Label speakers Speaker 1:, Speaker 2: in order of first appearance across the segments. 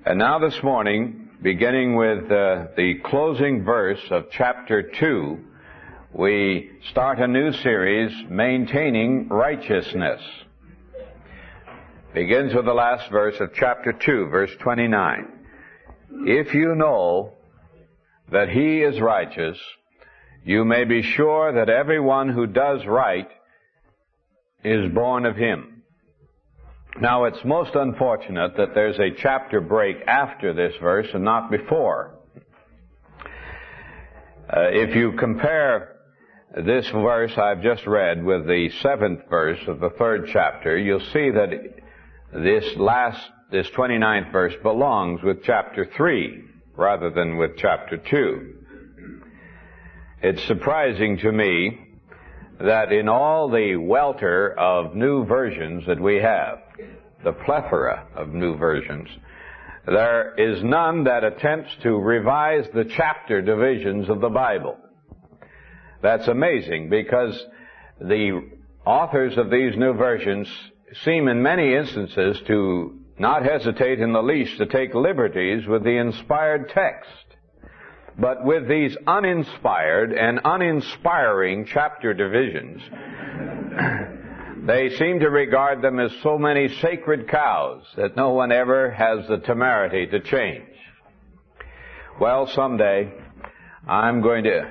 Speaker 1: And now this morning, beginning with the closing verse of chapter 2, we start a new series, Maintaining Righteousness. Begins with the last verse of chapter 2, verse 29. If you know that he is righteous, you may be sure that everyone who does right is born of him. Now, it's most unfortunate that there's a chapter break after this verse and not before. If you compare this verse I've just read with the 7th verse of the 3rd chapter, you'll see that this 29th verse belongs with chapter 3 rather than with chapter 2. It's surprising to me that in all the welter of new versions that we have, the plethora of new versions, there is none that attempts to revise the chapter divisions of the Bible. That's amazing, because the authors of these new versions seem in many instances to not hesitate in the least to take liberties with the inspired text. But with these uninspired and uninspiring chapter divisions, they seem to regard them as so many sacred cows that no one ever has the temerity to change. Well, someday I'm going to,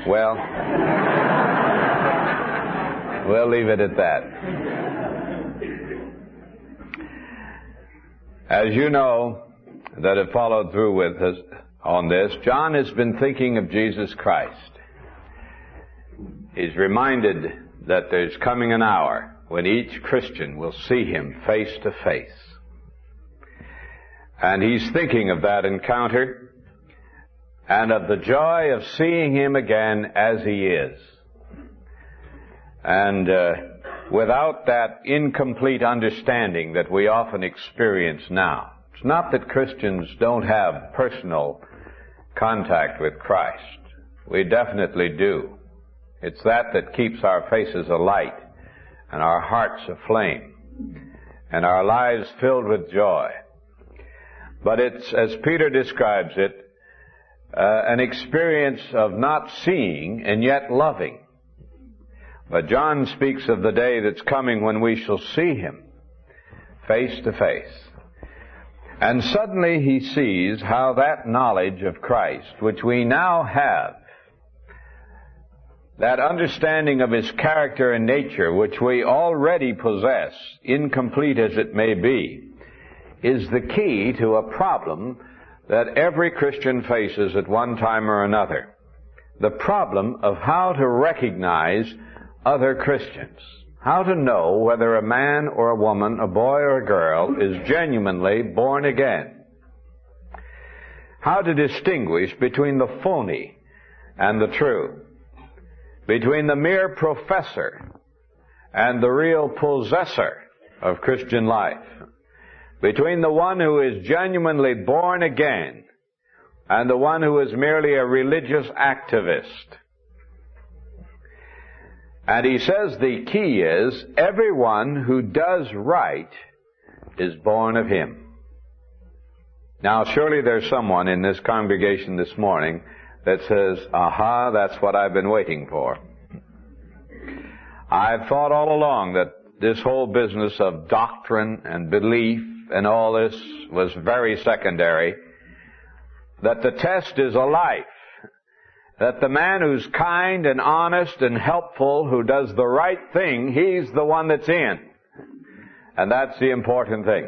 Speaker 1: we'll leave it at that. As you know, that have followed through with us on this, John has been thinking of Jesus Christ. He's reminded that there's coming an hour when each Christian will see him face to face. And he's thinking of that encounter and of the joy of seeing him again as he is. And without that incomplete understanding that we often experience now. It's not that Christians don't have personal contact with Christ. We definitely do. It's that keeps our faces alight and our hearts aflame and our lives filled with joy. But it's, as Peter describes it, an experience of not seeing and yet loving. But John speaks of the day that's coming when we shall see him face to face. And suddenly he sees how that knowledge of Christ, which we now have, that understanding of his character and nature, which we already possess, incomplete as it may be, is the key to a problem that every Christian faces at one time or another. The problem of how to recognize other Christians. How to know whether a man or a woman, a boy or a girl, is genuinely born again. How to distinguish between the phony and the true. Between the mere professor and the real possessor of Christian life. Between the one who is genuinely born again and the one who is merely a religious activist. And he says the key is, everyone who does right is born of him. Now, surely there's someone in this congregation this morning that says, aha, that's what I've been waiting for. I've thought all along that this whole business of doctrine and belief and all this was very secondary, that the test is a life. That the man who's kind and honest and helpful, who does the right thing, he's the one that's in. And that's the important thing.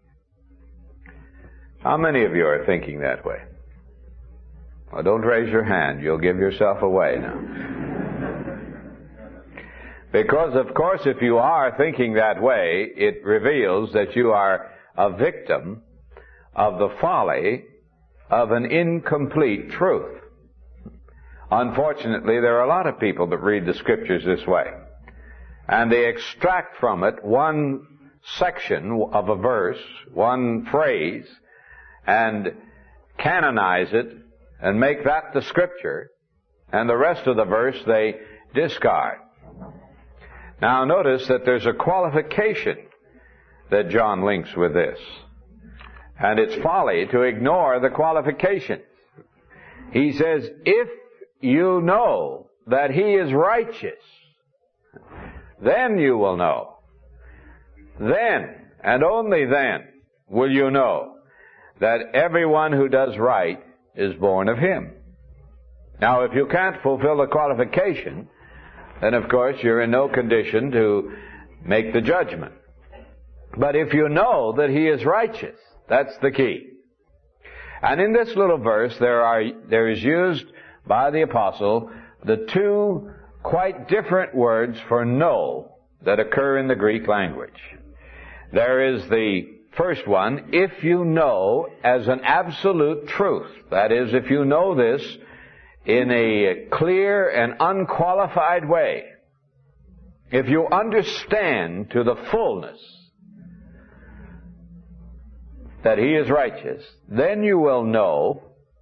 Speaker 1: How many of you are thinking that way? Well, don't raise your hand. You'll give yourself away now. Because, of course, if you are thinking that way, it reveals that you are a victim of the folly of an incomplete truth. Unfortunately, there are a lot of people that read the Scriptures this way. And they extract from it one section of a verse, one phrase, and canonize it, and make that the Scripture, and the rest of the verse they discard. Now notice that there's a qualification that John links with this. And it's folly to ignore the qualification. He says, if you know that He is righteous, then you will know. Then, and only then, will you know that everyone who does right is born of Him. Now, if you can't fulfill the qualification, then of course you're in no condition to make the judgment. But if you know that He is righteous, that's the key. And in this little verse, there is used by the apostle the two quite different words for know that occur in the Greek language. There is the first one, if you know as an absolute truth. That is, if you know this in a clear and unqualified way. If you understand to the fullness that He is righteous, then you will know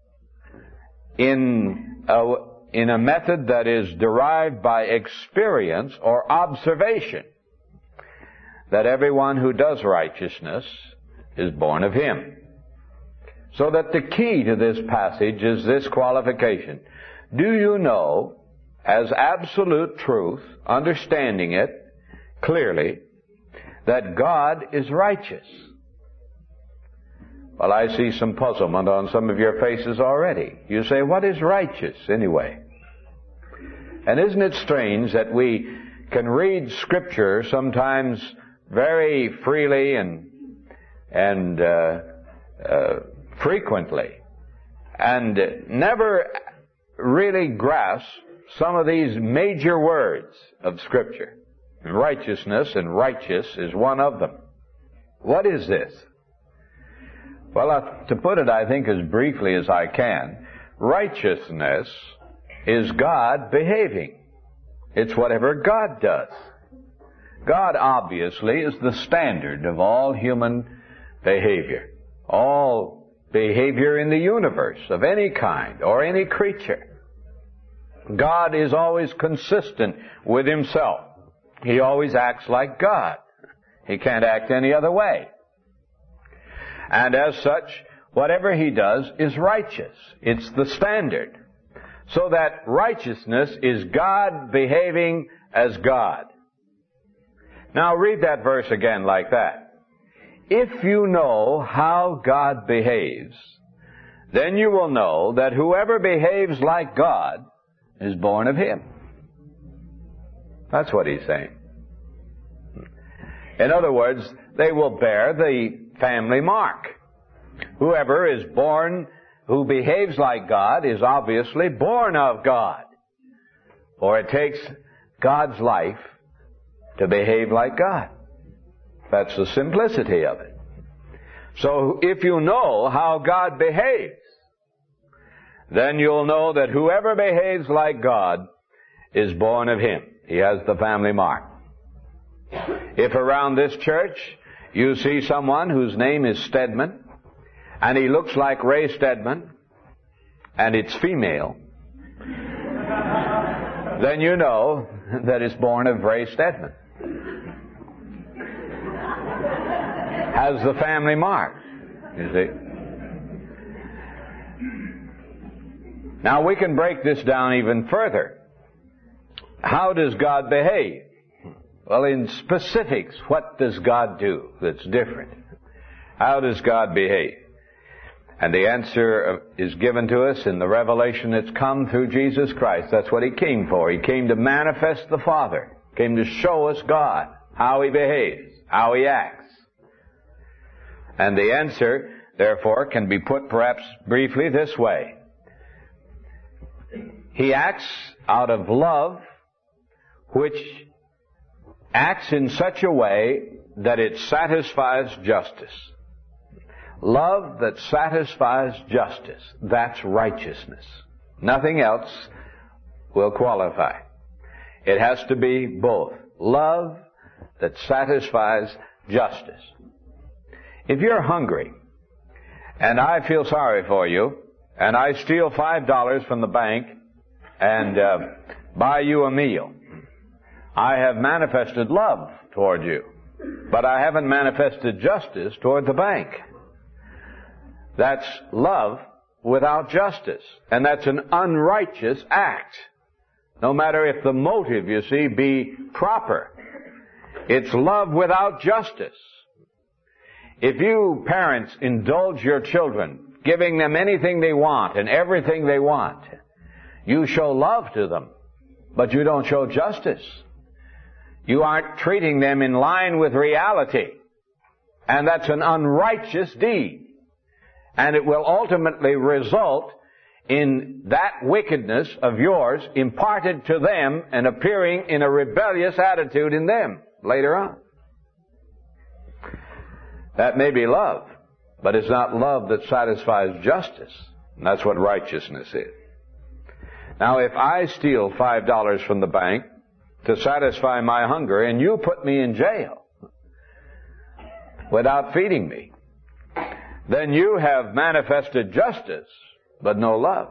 Speaker 1: in a method that is derived by experience or observation that everyone who does righteousness is born of Him. So that the key to this passage is this qualification. Do you know as absolute truth, understanding it clearly, that God is righteous? Well, I see some puzzlement on some of your faces already. You say, what is righteous anyway? And isn't it strange that we can read Scripture sometimes very freely and frequently, and never really grasp some of these major words of Scripture. Righteousness and righteous is one of them. What is this? Well, to put it, I think, as briefly as I can, righteousness is God behaving. It's whatever God does. God, obviously, is the standard of all human behavior. All behavior in the universe of any kind or any creature. God is always consistent with Himself. He always acts like God. He can't act any other way. And as such, whatever He does is righteous. It's the standard. So that righteousness is God behaving as God. Now read that verse again like that. If you know how God behaves, then you will know that whoever behaves like God is born of Him. That's what he's saying. In other words, they will bear the family mark. Whoever is born, who behaves like God, is obviously born of God. For it takes God's life to behave like God. That's the simplicity of it. So if you know how God behaves, then you'll know that whoever behaves like God is born of Him. He has the family mark. If around this church you see someone whose name is Stedman, and he looks like Ray Stedman, and it's female, then you know that it's born of Ray Stedman. Has the family mark, you see. Now we can break this down even further. How does God behave? Well, in specifics, what does God do that's different? How does God behave? And the answer is given to us in the revelation that's come through Jesus Christ. That's what He came for. He came to manifest the Father. He came to show us God, how He behaves, how He acts. And the answer, therefore, can be put perhaps briefly this way. He acts out of love, which acts in such a way that it satisfies justice. Love that satisfies justice, that's righteousness. Nothing else will qualify. It has to be both. Love that satisfies justice. If you're hungry, and I feel sorry for you, and I steal $5 from the bank and buy you a meal, I have manifested love toward you, but I haven't manifested justice toward the bank. That's love without justice. And that's an unrighteous act. No matter if the motive, you see, be proper. It's love without justice. If you parents indulge your children, giving them anything they want and everything they want, you show love to them, but you don't show justice. You aren't treating them in line with reality. And that's an unrighteous deed. And it will ultimately result in that wickedness of yours imparted to them and appearing in a rebellious attitude in them later on. That may be love, but it's not love that satisfies justice. And that's what righteousness is. Now, if I steal $5 from the bank to satisfy my hunger and you put me in jail without feeding me, then you have manifested justice, but no love.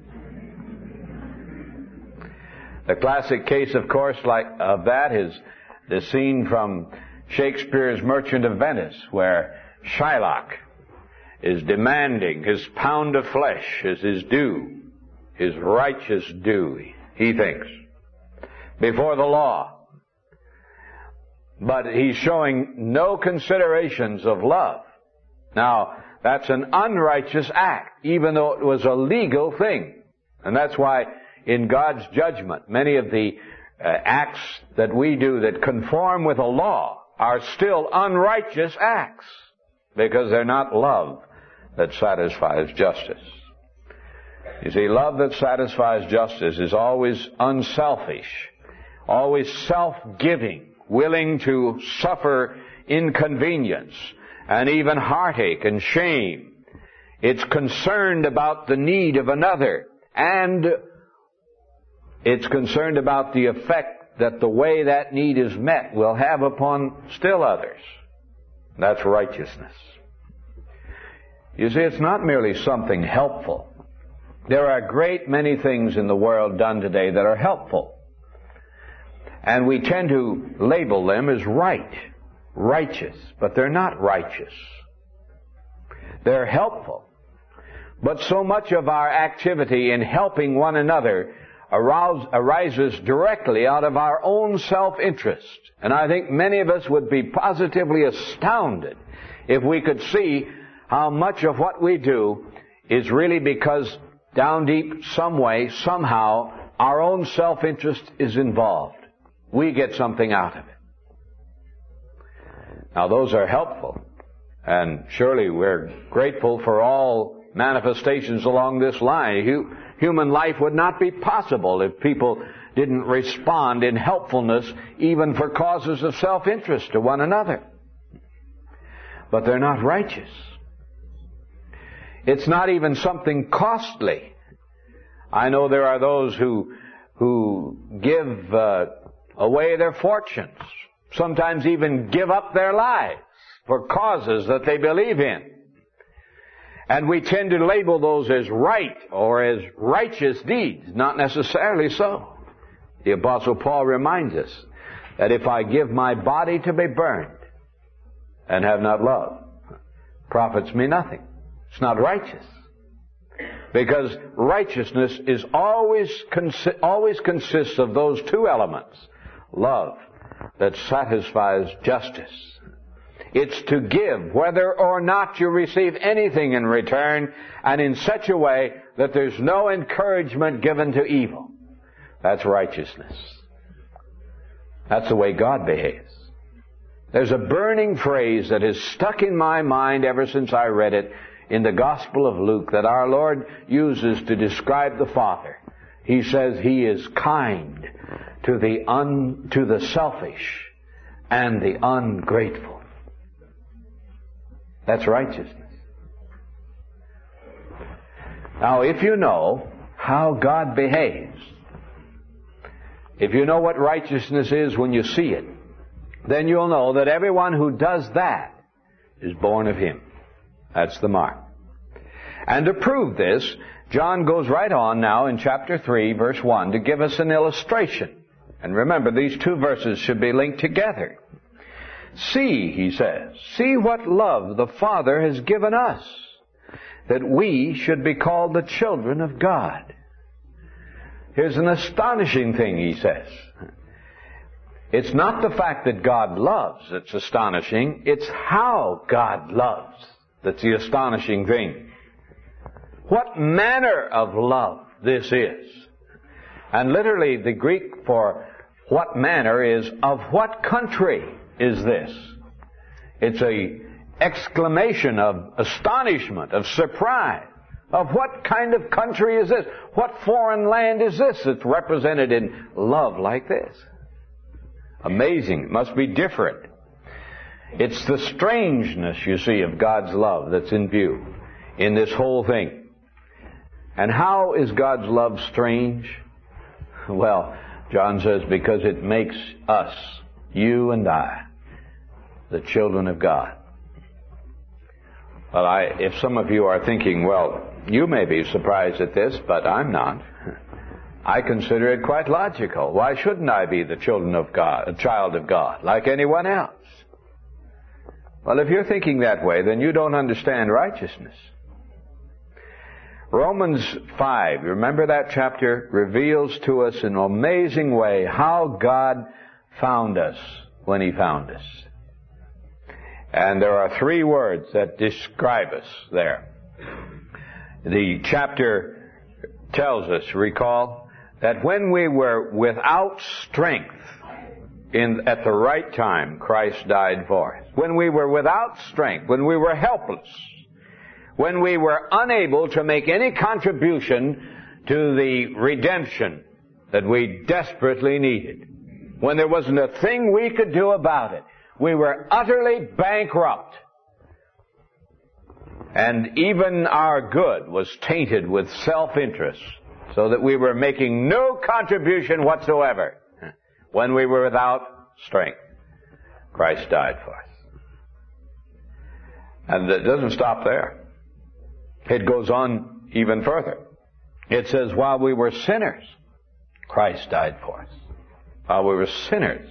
Speaker 1: The classic case, of course, of that is the scene from Shakespeare's Merchant of Venice, where Shylock is demanding his pound of flesh as his due, his righteous due, he thinks, before the law. But he's showing no considerations of love. Now, that's an unrighteous act, even though it was a legal thing. And that's why in God's judgment, many of the acts that we do that conform with a law are still unrighteous acts, because they're not love that satisfies justice. You see, love that satisfies justice is always unselfish, always self-giving, willing to suffer inconvenience and even heartache and shame. It's concerned about the need of another, and it's concerned about the effect that the way that need is met will have upon still others. That's righteousness. You see, it's not merely something helpful. There are a great many things in the world done today that are helpful. And we tend to label them as right, righteous, but they're not righteous. They're helpful. But so much of our activity in helping one another arises directly out of our own self-interest. And I think many of us would be positively astounded if we could see how much of what we do is really because down deep, some way, somehow, our own self-interest is involved. We get something out of it. Now, those are helpful. And surely we're grateful for all manifestations along this line. Human life would not be possible if people didn't respond in helpfulness even for causes of self-interest to one another. But they're not righteous. It's not even something costly. I know there are those who give away their fortunes, sometimes even give up their lives for causes that they believe in. And we tend to label those as right or as righteous deeds. Not necessarily so. The Apostle Paul reminds us that if I give my body to be burned and have not love, profits me nothing. It's not righteous. Because righteousness is always consists of those two elements. Love that satisfies justice. It's to give whether or not you receive anything in return, and in such a way that there's no encouragement given to evil. That's righteousness. That's the way God behaves. There's a burning phrase that has stuck in my mind ever since I read it in the Gospel of Luke that our Lord uses to describe the Father. He says He is kind to the selfish and the ungrateful. That's righteousness. Now, if you know how God behaves, if you know what righteousness is when you see it, then you'll know that everyone who does that is born of Him. That's the mark. And to prove this, John goes right on now in chapter 3, verse 1, to give us an illustration. And remember, these two verses should be linked together. See, he says, see what love the Father has given us, that we should be called the children of God. Here's an astonishing thing he says. It's not the fact that God loves that's astonishing, it's how God loves that's the astonishing thing. What manner of love this is. And literally the Greek for what manner is, of what country is this? It's a exclamation of astonishment, of surprise. Of what kind of country is this? What foreign land is this that's represented in love like this? Amazing. It must be different. It's the strangeness, you see, of God's love that's in view in this whole thing. And how is God's love strange? Well, John says, because it makes us, you and I, the children of God. Well, if some of you are thinking, well, you may be surprised at this, but I'm not. I consider it quite logical. Why shouldn't I be the children of God, a child of God, like anyone else? Well, if you're thinking that way, then you don't understand righteousness. Romans 5, remember that chapter, reveals to us in an amazing way how God found us when He found us. And there are 3 words that describe us there. The chapter tells us, recall, that when we were without strength at the right time, Christ died for us. When we were without strength, when we were helpless, when we were unable to make any contribution to the redemption that we desperately needed, when there wasn't a thing we could do about it, we were utterly bankrupt. And even our good was tainted with self-interest, so that we were making no contribution whatsoever. When we were without strength, Christ died for us. And it doesn't stop there. It goes on even further. It says, while we were sinners, Christ died for us. While we were sinners.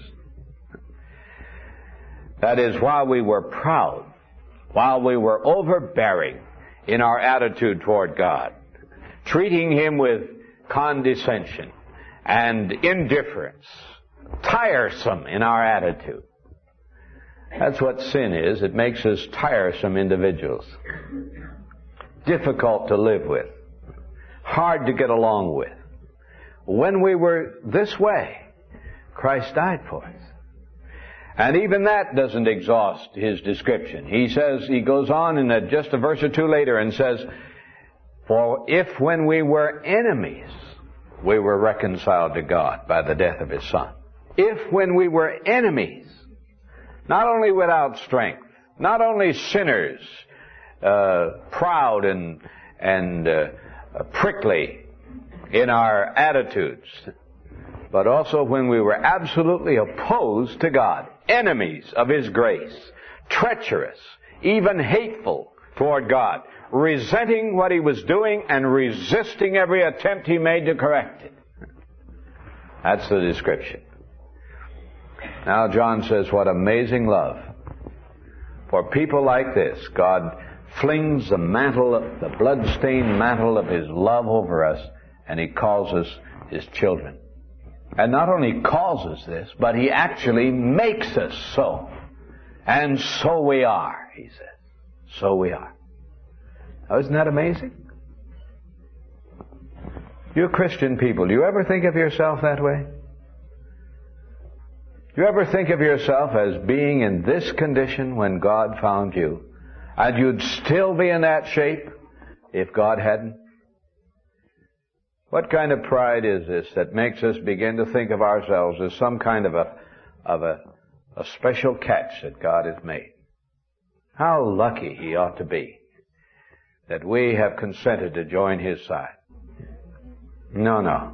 Speaker 1: That is, while we were proud, while we were overbearing in our attitude toward God, treating Him with condescension and indifference, tiresome in our attitude. That's what sin is. It makes us tiresome individuals. Difficult to live with. Hard to get along with. When we were this way, Christ died for us. And even that doesn't exhaust His description. He goes on in just a verse or 2 later and says, for if when we were enemies, we were reconciled to God by the death of His Son. If when we were enemies, not only without strength, not only sinners, proud and prickly in our attitudes, but also when we were absolutely opposed to God, enemies of His grace, treacherous, even hateful toward God, resenting what He was doing and resisting every attempt He made to correct it. That's the description. Now John says, what amazing love. For people like this, God flings the mantle, the blood-stained mantle of His love over us, and He calls us His children. And not only calls us this, but He actually makes us so. And so we are, He says. So we are. Now, isn't that amazing? You Christian people, do you ever think of yourself that way? Do you ever think of yourself as being in this condition when God found you? And you'd still be in that shape if God hadn't? What kind of pride is this that makes us begin to think of ourselves as some kind of a special catch that God has made? How lucky He ought to be that we have consented to join His side. No.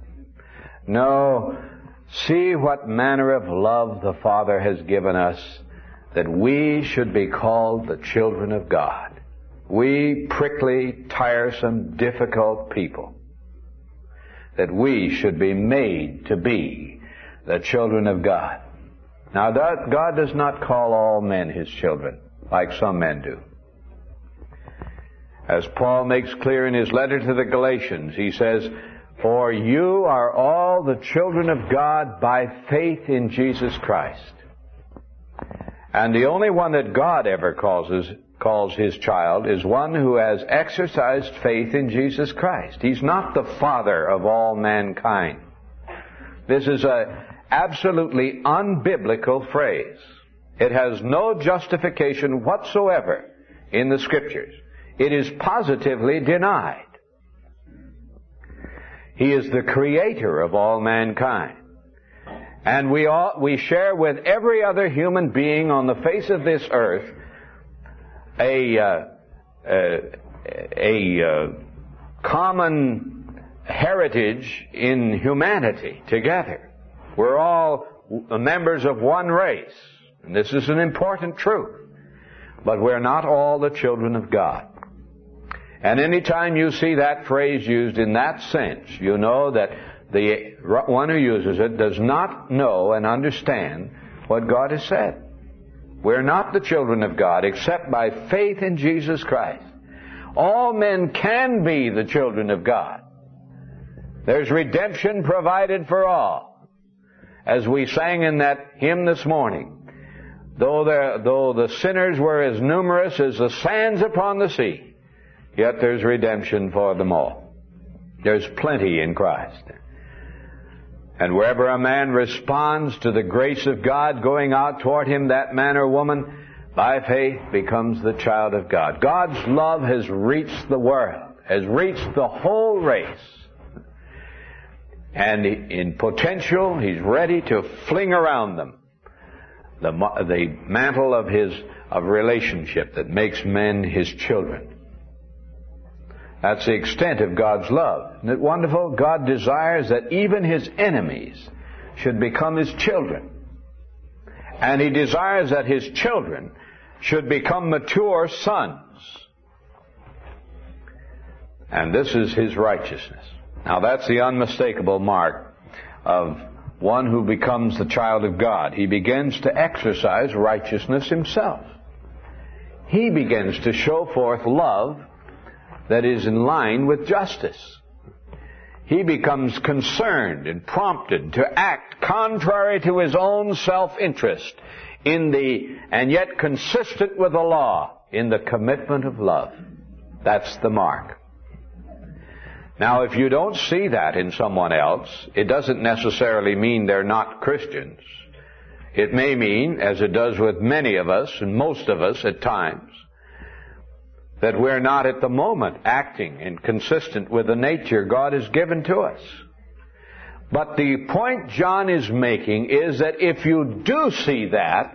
Speaker 1: See what manner of love the Father has given us, that we should be called the children of God. We prickly, tiresome, difficult people. That we should be made to be the children of God. Now, God does not call all men His children, like some men do. As Paul makes clear in his letter to the Galatians, he says, "For you are all the children of God by faith in Jesus Christ." And the only one that God ever calls his child is one who has exercised faith in Jesus Christ. He's not the father of all mankind. This is an absolutely unbiblical phrase. It has no justification whatsoever in the Scriptures. It is positively denied. He is the creator of all mankind. And we share with every other human being on the face of this earth a common heritage in humanity together. We're all members of one race. And this is an important truth. But we're not all the children of God. And any time you see that phrase used in that sense, you know that the one who uses it does not know and understand what God has said. We're not the children of God except by faith in Jesus Christ. All men can be the children of God. There's redemption provided for all. As we sang in that hymn this morning, though the sinners were as numerous as the sands upon the sea, yet there's redemption for them all. There's plenty in Christ. And wherever a man responds to the grace of God going out toward him, that man or woman, by faith, becomes the child of God. God's love has reached the world, has reached the whole race. And in potential, He's ready to fling around them the mantle of relationship that makes men His children. That's the extent of God's love. Isn't it wonderful? God desires that even His enemies should become His children. And He desires that His children should become mature sons. And this is His righteousness. Now that's the unmistakable mark of one who becomes the child of God. He begins to exercise righteousness himself. He begins to show forth love that is in line with justice. He becomes concerned and prompted to act contrary to his own self-interest and yet consistent with the law in the commitment of love. That's the mark. Now, if you don't see that in someone else, it doesn't necessarily mean they're not Christians. It may mean, as it does with many of us and most of us at times, that we're not at the moment acting and consistent with the nature God has given to us. But the point John is making is that if you do see that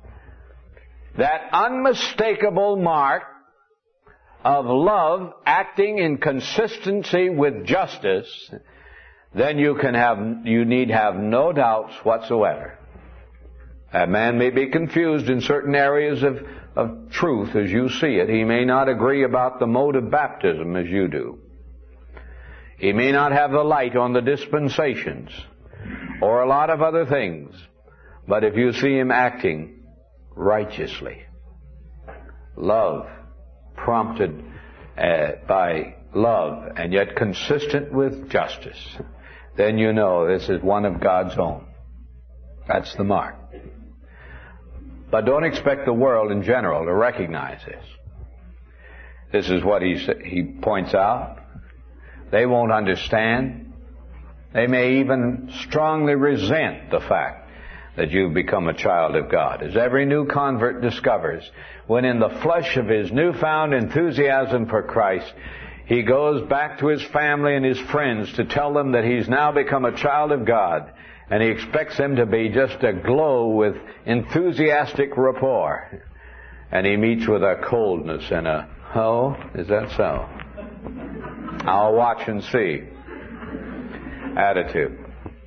Speaker 1: unmistakable mark of love acting in consistency with justice, then you need have no doubts whatsoever. A man may be confused in certain areas of truth as you see it. He may not agree about the mode of baptism as you do. He may not have the light on the dispensations or a lot of other things. But if you see him acting righteously, love, prompted by love and yet consistent with justice, then you know this is one of God's own. That's the mark. But don't expect the world in general to recognize this. This is what he points out. They won't understand. They may even strongly resent the fact that you've become a child of God. As every new convert discovers, when in the flush of his newfound enthusiasm for Christ, he goes back to his family and his friends to tell them that he's now become a child of God. And he expects them to be just aglow with enthusiastic rapport. And he meets with a coldness and a, "Oh, is that so? I'll watch and see" attitude.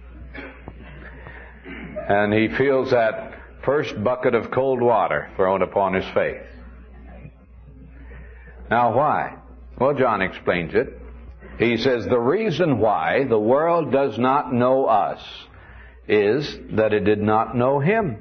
Speaker 1: And he feels that first bucket of cold water thrown upon his face. Now why? Well, John explains it. He says the reason why the world does not know us is that it did not know Him.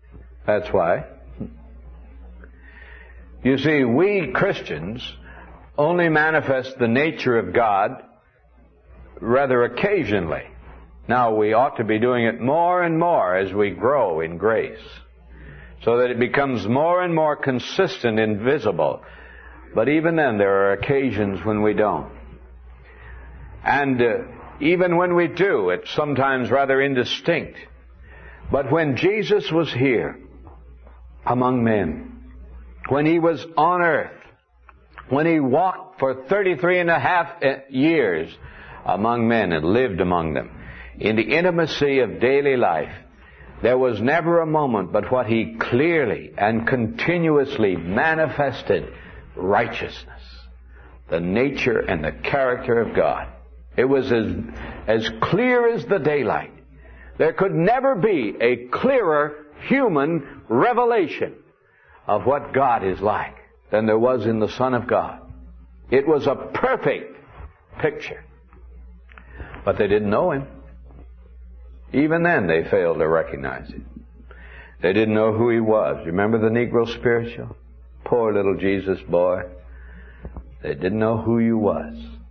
Speaker 1: That's why. You see, we Christians only manifest the nature of God rather occasionally. Now, we ought to be doing it more and more as we grow in grace, so that it becomes more and more consistent and visible. But even then, there are occasions when we don't. And even when we do, it's sometimes rather indistinct. But when Jesus was here among men, when He was on earth, when He walked for 33 and a half years among men and lived among them, in the intimacy of daily life, there was never a moment but what He clearly and continuously manifested righteousness, the nature and the character of God. It was as clear as the daylight. There could never be a clearer human revelation of what God is like than there was in the Son of God. It was a perfect picture. But they didn't know Him. Even then, they failed to recognize Him. They didn't know who He was. Remember the Negro spiritual? Poor little Jesus boy. They didn't know who He was.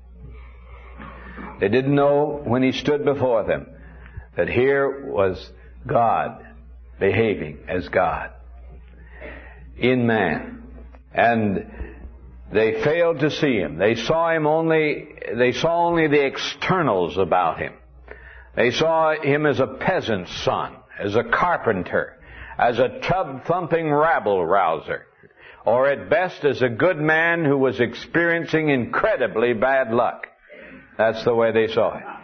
Speaker 1: They didn't know when He stood before them that here was God behaving as God in man. And they failed to see Him. They saw only the externals about Him. They saw Him as a peasant's son, as a carpenter, as a tub-thumping rabble-rouser, or at best as a good man who was experiencing incredibly bad luck. That's the way they saw Him.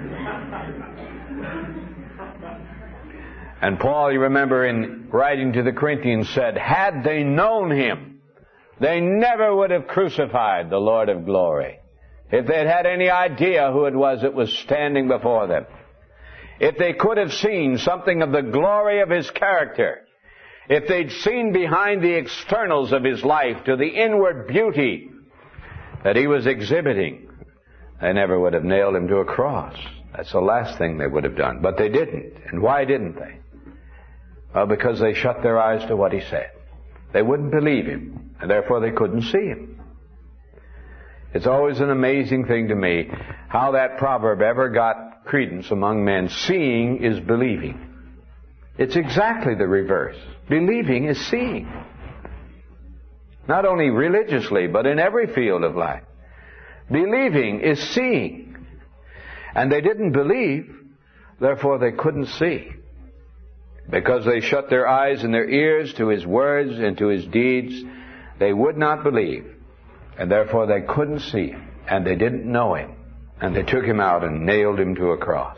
Speaker 1: And Paul, you remember, in writing to the Corinthians, said, had they known Him, they never would have crucified the Lord of glory. If they'd had any idea who it was that was standing before them. If they could have seen something of the glory of His character. If they'd seen behind the externals of His life to the inward beauty that He was exhibiting, they never would have nailed Him to a cross. That's the last thing they would have done. But they didn't. And why didn't they? Well, because they shut their eyes to what He said. They wouldn't believe Him, and therefore they couldn't see Him. It's always an amazing thing to me how that proverb ever got credence among men. Seeing is believing. It's exactly the reverse. Believing is seeing. Not only religiously, but in every field of life. Believing is seeing. And they didn't believe, therefore they couldn't see. Because they shut their eyes and their ears to His words and to His deeds, they would not believe. And therefore they couldn't see Him. And they didn't know Him. And they took Him out and nailed Him to a cross.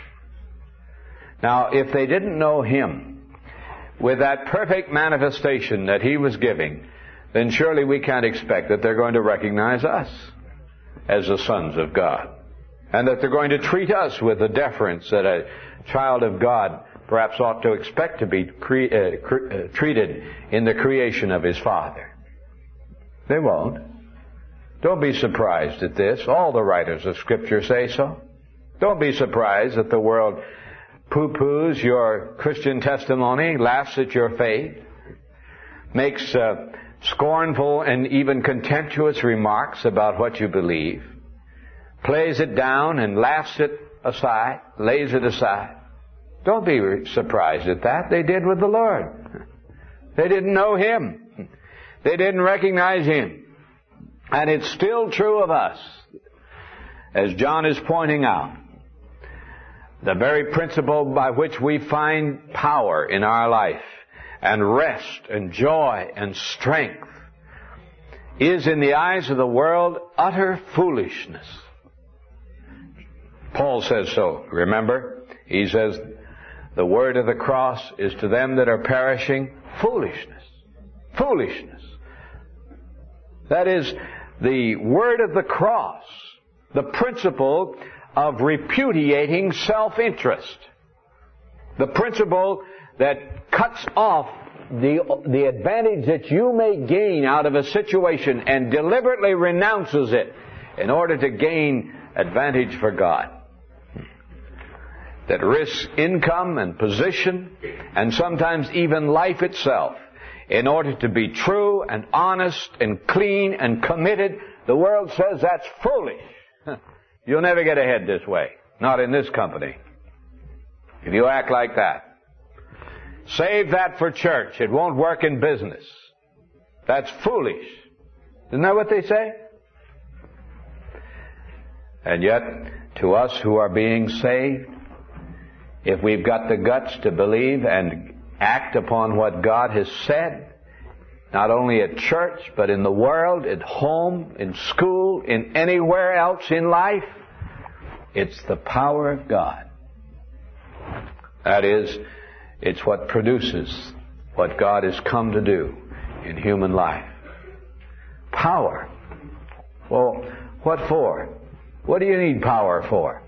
Speaker 1: Now, if they didn't know Him with that perfect manifestation that He was giving, then surely we can't expect that they're going to recognize us as the sons of God. And that they're going to treat us with the deference that a child of God perhaps ought to expect to be treated in the creation of his Father. They won't. Don't be surprised at this. All the writers of Scripture say so. Don't be surprised that the world poo-poos your Christian testimony, laughs at your faith, makes scornful and even contemptuous remarks about what you believe, plays it down and laughs it aside, lays it aside. Don't be surprised at that. They did with the Lord. They didn't know Him. They didn't recognize Him. And it's still true of us. As John is pointing out, the very principle by which we find power in our life and rest and joy and strength is, in the eyes of the world, utter foolishness. Paul says so. Remember? He says, the word of the cross is to them that are perishing foolishness. Foolishness. That is, the word of the cross, the principle of repudiating self-interest. The principle that cuts off the advantage that you may gain out of a situation and deliberately renounces it in order to gain advantage for God. That risks income and position and sometimes even life itself in order to be true and honest and clean and committed The world says that's foolish. You'll never get ahead this way. Not in this company. If you act like that. Save that for church. It won't work in business. That's foolish. Isn't that what they say? And yet, to us who are being saved, if we've got the guts to believe and act upon what God has said, not only at church, but in the world, at home, in school, in anywhere else in life, it's the power of God. That is, it's what produces what God has come to do in human life. Power. Well, what for? What do you need power for?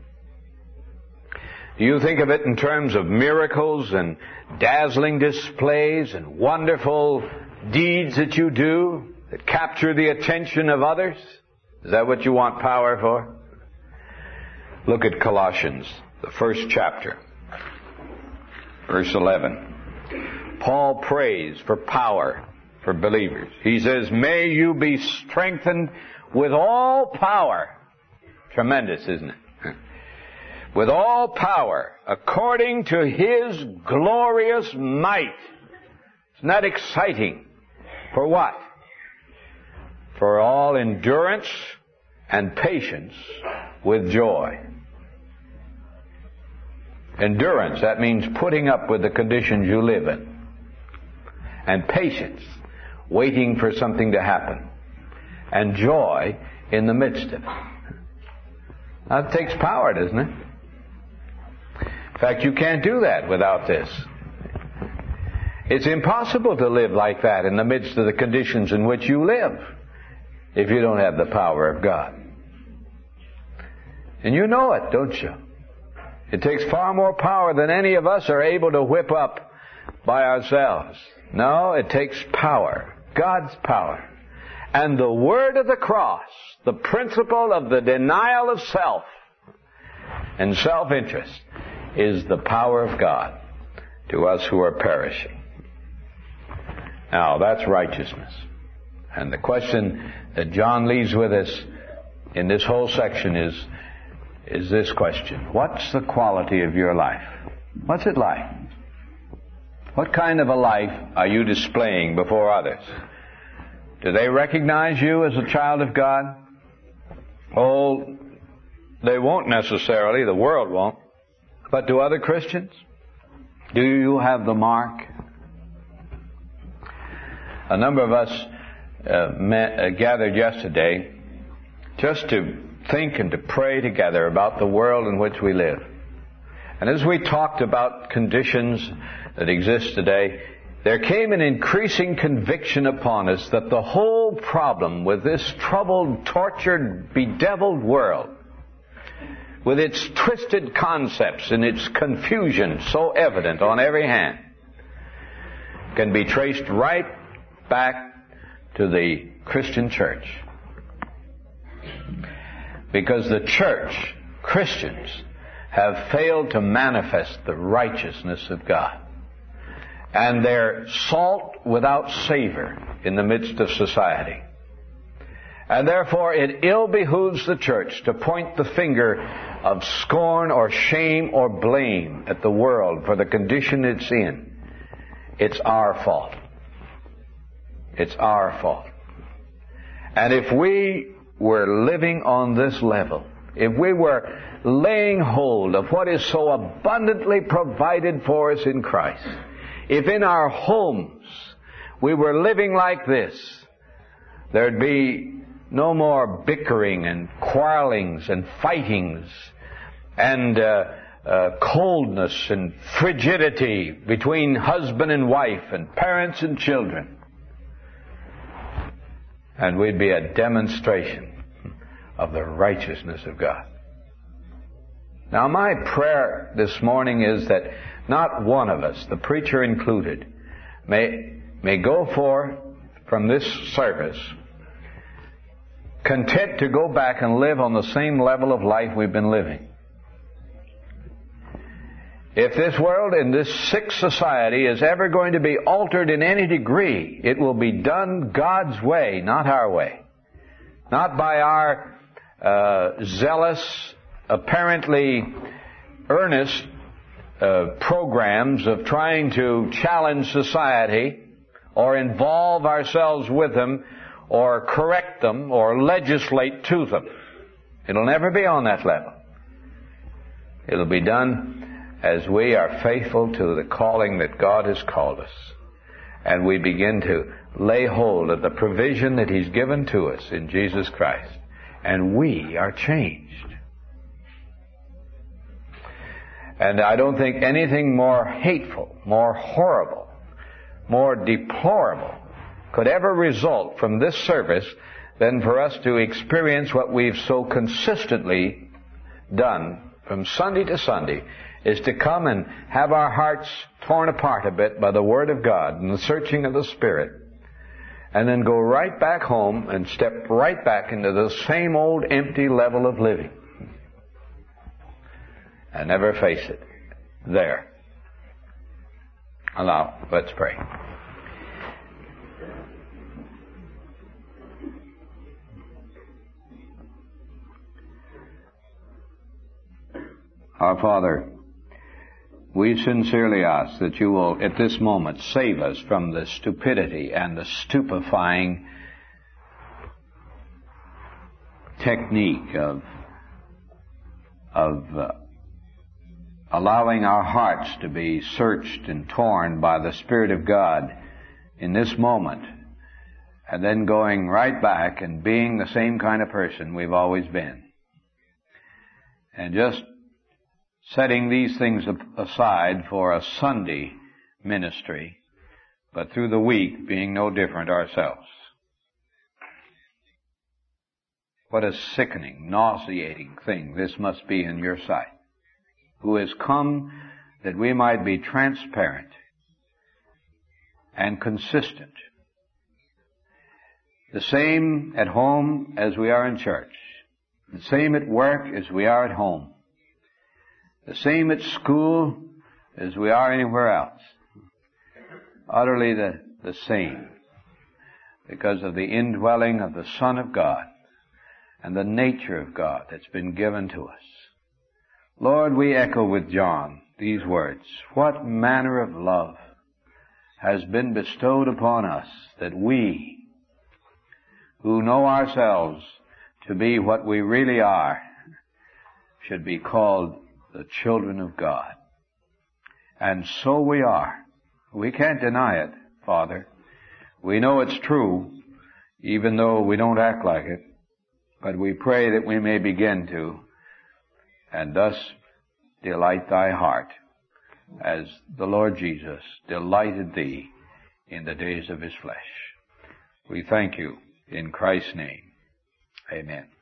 Speaker 1: Do you think of it in terms of miracles and dazzling displays and wonderful deeds that you do that capture the attention of others? Is that what you want power for? Look at Colossians, the first chapter, verse 11. Paul prays for power for believers. He says, may you be strengthened with all power. Tremendous, isn't it? With all power, according to His glorious might. Isn't that exciting? For what? For all endurance and patience with joy. Endurance, that means putting up with the conditions you live in. And patience, waiting for something to happen. And joy in the midst of it. That takes power, doesn't it? In fact, you can't do that without this. It's impossible to live like that in the midst of the conditions in which you live if you don't have the power of God. And you know it, don't you? It takes far more power than any of us are able to whip up by ourselves. No, it takes power. God's power. And the word of the cross, the principle of the denial of self and self-interest, is the power of God to us who are perishing. Now, that's righteousness. And the question that John leaves with us in this whole section is this question. What's the quality of your life? What's it like? What kind of a life are you displaying before others? Do they recognize you as a child of God? Oh, they won't necessarily. The world won't. But do other Christians? Do you have the mark? A number of us gathered yesterday just to think and to pray together about the world in which we live. And as we talked about conditions that exist today, there came an increasing conviction upon us that the whole problem with this troubled, tortured, bedeviled world, with its twisted concepts and its confusion so evident on every hand, can be traced right back to the Christian church. Because the church, Christians, have failed to manifest the righteousness of God. And they're salt without savor in the midst of society. And therefore it ill behooves the church to point the finger of scorn or shame or blame at the world for the condition it's in. It's our fault. It's our fault. And if we were living on this level, if we were laying hold of what is so abundantly provided for us in Christ, if in our homes we were living like this, there'd be no more bickering and quarrelings and fightings and coldness and frigidity between husband and wife and parents and children. And we'd be a demonstration of the righteousness of God. Now, my prayer this morning is that not one of us, the preacher included, may go forth from this service content to go back and live on the same level of life we've been living. If this world and this sick society is ever going to be altered in any degree, it will be done God's way, not our way. Not by our zealous, apparently earnest programs of trying to challenge society or involve ourselves with them or correct them or legislate to them. It'll never be on that level. It'll be done as we are faithful to the calling that God has called us, and we begin to lay hold of the provision that He's given to us in Jesus Christ, and we are changed. And I don't think anything more hateful, more horrible, more deplorable could ever result from this service than for us to experience what we've so consistently done from Sunday to Sunday, is to come and have our hearts torn apart a bit by the Word of God and the searching of the Spirit, and then go right back home and step right back into the same old empty level of living. And never face it. There. Now, let's pray. Our Father, we sincerely ask that you will at this moment save us from the stupidity and the stupefying technique of allowing our hearts to be searched and torn by the Spirit of God in this moment, and then going right back and being the same kind of person we've always been. And just setting these things aside for a Sunday ministry, but through the week being no different ourselves. What a sickening, nauseating thing this must be in your sight, who has come that we might be transparent and consistent. The same at home as we are in church. The same at work as we are at home. The same at school as we are anywhere else. Utterly the same, because of the indwelling of the Son of God and the nature of God that's been given to us. Lord, we echo with John these words. What manner of love has been bestowed upon us that we, who know ourselves to be what we really are, should be called the children of God. And so we are. We can't deny it, Father. We know it's true, even though we don't act like it. But we pray that we may begin to, and thus delight thy heart, as the Lord Jesus delighted thee in the days of his flesh. We thank you in Christ's name. Amen.